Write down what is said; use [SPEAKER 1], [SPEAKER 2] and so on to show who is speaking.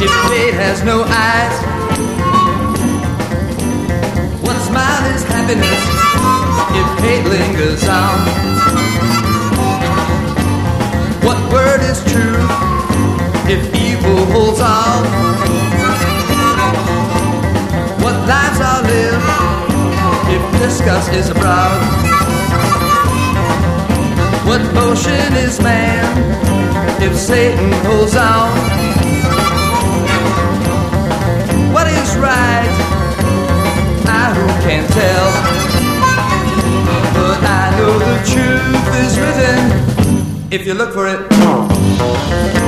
[SPEAKER 1] if fate has no eyes? What smile is happiness if hate lingers on? What word is true if evil holds on? What lives are lived if disgust is abroad? What motion is man if Satan holds on? What is right? I who can tell, but I know the truth is written if you look for it.